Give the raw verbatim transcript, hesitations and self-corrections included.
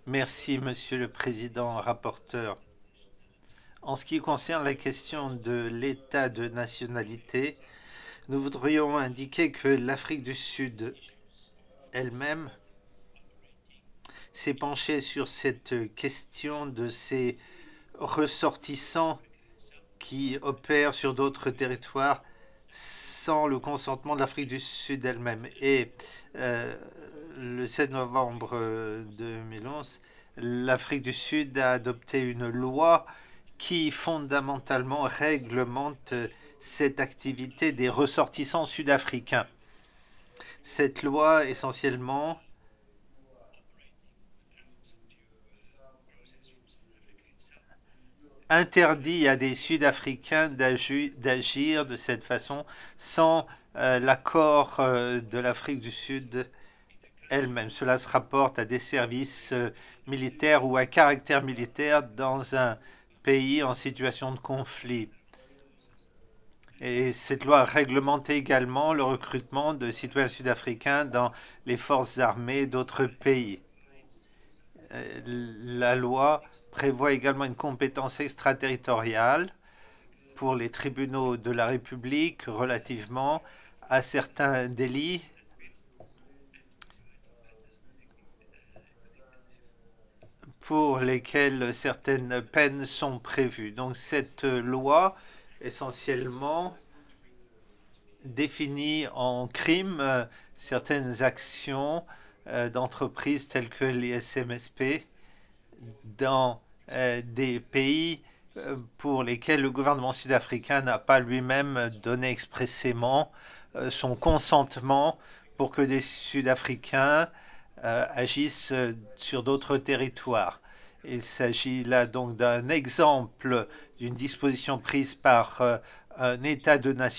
Merci, Monsieur le Président, rapporteur. En ce qui concerne la question de l'état de nationalité, nous voudrions indiquer que l'Afrique du Sud elle-même s'est penchée sur cette question de ses ressortissants qui opèrent sur d'autres territoires sans le consentement de l'Afrique du Sud elle-même. Et euh, le sept novembre deux mille onze, l'Afrique du Sud a adopté une loi qui fondamentalement réglemente cette activité des ressortissants sud-africains. Cette loi, essentiellement, interdit à des Sud-Africains d'agir de cette façon sans euh, l'accord euh, de l'Afrique du Sud elle-même. Cela se rapporte à des services euh, militaires ou à caractère militaire dans un pays en situation de conflit. Et cette loi réglemente également le recrutement de citoyens sud-africains dans les forces armées d'autres pays. Euh, La loi prévoit également une compétence extraterritoriale pour les tribunaux de la République relativement à certains délits pour lesquels certaines peines sont prévues. Donc cette loi, essentiellement, définit en crime euh, certaines actions euh, d'entreprises telles que les S M S P dans euh, des pays euh, pour lesquels le gouvernement sud-africain n'a pas lui-même donné expressément euh, son consentement pour que des Sud-Africains euh, agissent euh, sur d'autres territoires. Il s'agit là donc d'un exemple d'une disposition prise par euh, un État de nation